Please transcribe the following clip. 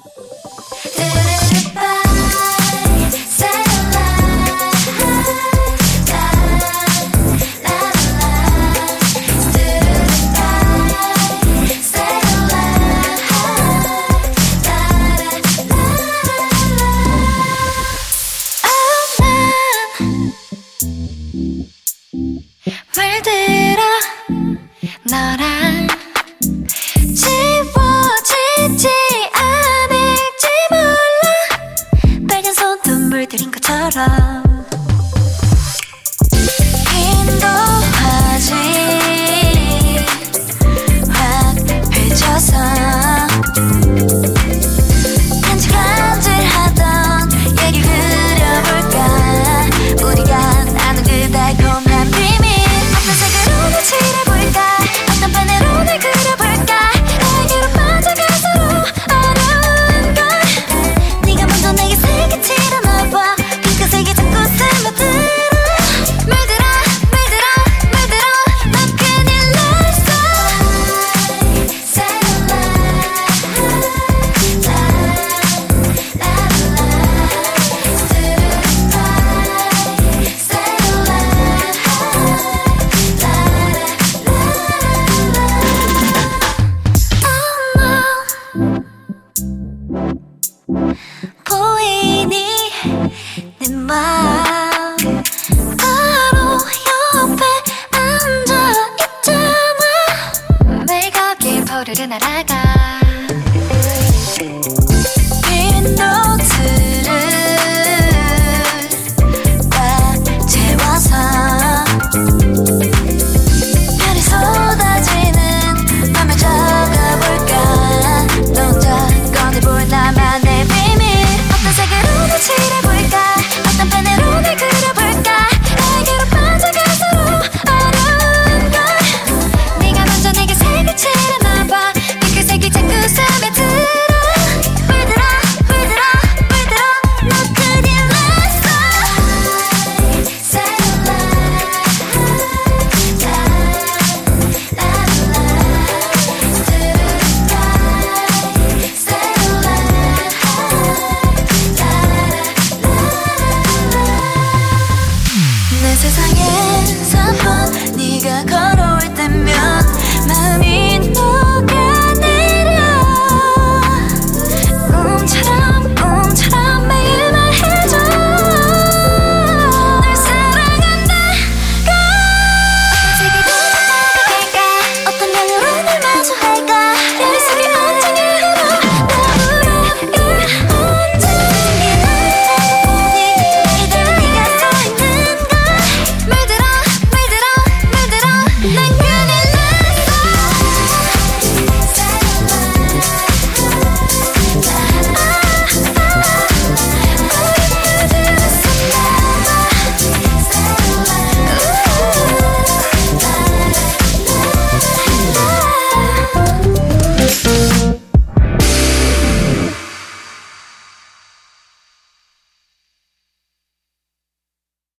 물들어 너랑 지워지지 않을지 몰라 빨간 손도 물들인 것처럼 인도하지 확 펼쳐서 간질간질하던 얘기 흐려볼까 우리가 나눈 그 달콤한 비밀 어떤 색으로 날 칠해볼까 어떤 펜으로 날 그려볼까 내게로 빠져갈수록 어려운 걸 네가 먼저 내게 색을 칠해놔봐 핑크색이 자꾸 스며들어 물들어 물들어 물들어 난 큰일 났어 보이니 내 맘